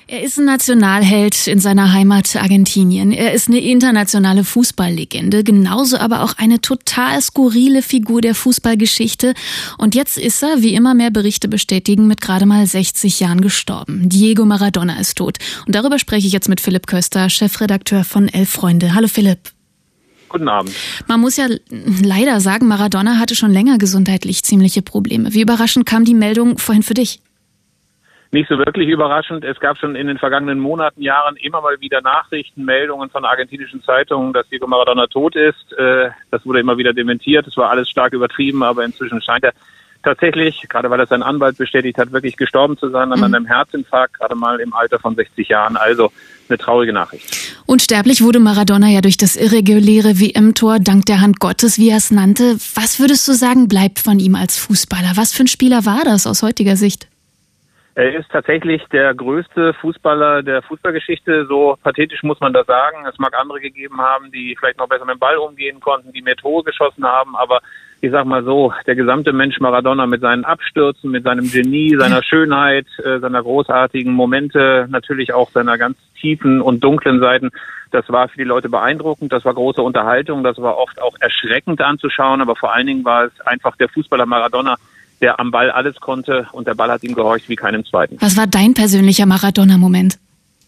Er ist ein Nationalheld in seiner Heimat Argentinien. Er ist eine internationale Fußballlegende, genauso aber auch eine total skurrile Figur der Fußballgeschichte. Und jetzt ist er, wie immer mehr Berichte bestätigen, mit gerade mal 60 Jahren gestorben. Diego Maradona ist tot. Und darüber spreche ich jetzt mit Philipp Köster, Chefredakteur von Elf Freunde. Hallo Philipp. Guten Abend. Man muss ja leider sagen, Maradona hatte schon länger gesundheitlich ziemliche Probleme. Wie überraschend kam die Meldung vorhin für dich? Nicht so wirklich überraschend. Es gab schon in den vergangenen Monaten, Jahren immer mal wieder Nachrichten, Meldungen von argentinischen Zeitungen, dass Diego Maradona tot ist. Das wurde immer wieder dementiert. Es war alles stark übertrieben, aber inzwischen scheint er tatsächlich, gerade weil er seinen Anwalt bestätigt hat, wirklich gestorben zu sein an einem Herzinfarkt, gerade mal im Alter von 60 Jahren. Also eine traurige Nachricht. Unsterblich wurde Maradona ja durch das irreguläre WM-Tor dank der Hand Gottes, wie er es nannte. Was würdest du sagen, bleibt von ihm als Fußballer? Was für ein Spieler war das aus heutiger Sicht? Er ist tatsächlich der größte Fußballer der Fußballgeschichte, so pathetisch muss man das sagen. Es mag andere gegeben haben, die vielleicht noch besser mit dem Ball umgehen konnten, die mehr Tore geschossen haben, aber ich sag mal so, der gesamte Mensch Maradona mit seinen Abstürzen, mit seinem Genie, seiner Schönheit, seiner großartigen Momente, natürlich auch seiner ganz tiefen und dunklen Seiten, das war für die Leute beeindruckend, das war große Unterhaltung, das war oft auch erschreckend anzuschauen, aber vor allen Dingen war es einfach der Fußballer Maradona, der am Ball alles konnte und der Ball hat ihm gehorcht wie keinem zweiten. Was war dein persönlicher Maradona-Moment?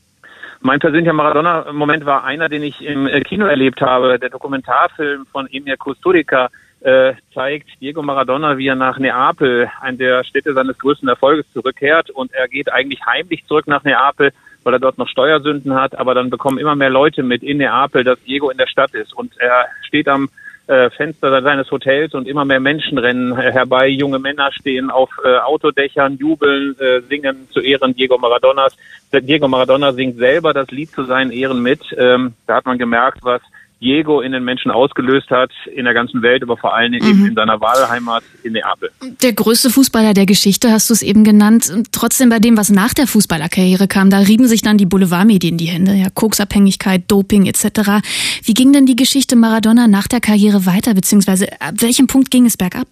Mein persönlicher Maradona-Moment war einer, den ich im Kino erlebt habe. Der Dokumentarfilm von Emir Kusturica zeigt Diego Maradona, wie er nach Neapel, eine der Städte seines größten Erfolges, zurückkehrt. Und er geht eigentlich heimlich zurück nach Neapel, weil er dort noch Steuersünden hat. Aber dann bekommen immer mehr Leute mit in Neapel, dass Diego in der Stadt ist. Und er steht am Fenster seines Hotels und immer mehr Menschen rennen herbei. Junge Männer stehen auf Autodächern, jubeln, singen zu Ehren Diego Maradonas. Diego Maradona singt selber das Lied zu seinen Ehren mit. Da hat man gemerkt, was Diego in den Menschen ausgelöst hat, in der ganzen Welt, aber vor allen Dingen eben in seiner Wahlheimat in Neapel. Der größte Fußballer der Geschichte, hast du es eben genannt. Trotzdem bei dem, was nach der Fußballerkarriere kam, da rieben sich dann die Boulevardmedien die Hände. Ja, Koksabhängigkeit, Doping etc. Wie ging denn die Geschichte Maradona nach der Karriere weiter, beziehungsweise ab welchem Punkt ging es bergab?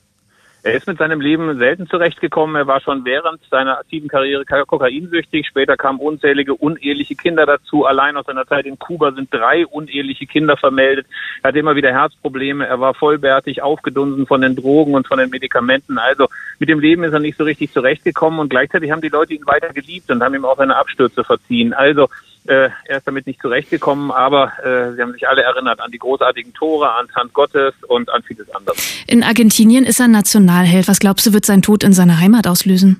Er ist mit seinem Leben selten zurechtgekommen. Er war schon während seiner aktiven Karriere kokainsüchtig. Später kamen unzählige uneheliche Kinder dazu. Allein aus seiner Zeit in Kuba sind 3 uneheliche Kinder vermeldet. Er hatte immer wieder Herzprobleme. Er war vollbärtig, aufgedunsen von den Drogen und von den Medikamenten. Also mit dem Leben ist er nicht so richtig zurechtgekommen. Und gleichzeitig haben die Leute ihn weiter geliebt und haben ihm auch seine Abstürze verziehen. Also er ist damit nicht zurechtgekommen, aber sie haben sich alle erinnert an die großartigen Tore, an Hand Gottes und an vieles anderes. In Argentinien ist er Nationalheld. Was glaubst du, wird sein Tod in seiner Heimat auslösen?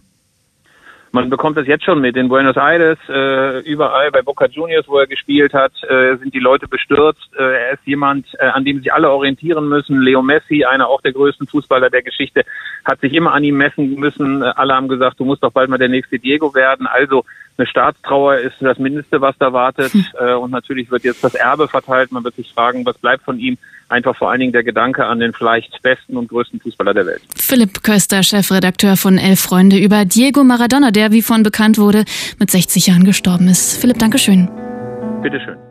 Man bekommt das jetzt schon mit. In Buenos Aires, überall bei Boca Juniors, wo er gespielt hat, sind die Leute bestürzt. Er ist jemand, an dem sich alle orientieren müssen. Leo Messi, einer auch der größten Fußballer der Geschichte, hat sich immer an ihm messen müssen. Alle haben gesagt, du musst doch bald mal der nächste Diego werden. Also eine Staatstrauer ist das Mindeste, was da wartet. Und natürlich wird jetzt das Erbe verteilt. Man wird sich fragen, was bleibt von ihm? Einfach vor allen Dingen der Gedanke an den vielleicht besten und größten Fußballer der Welt. Philipp Köster, Chefredakteur von Elf Freunde, über Diego Maradona, der, wie vorhin bekannt wurde, mit 60 Jahren gestorben ist. Philipp, Dankeschön. Bitteschön.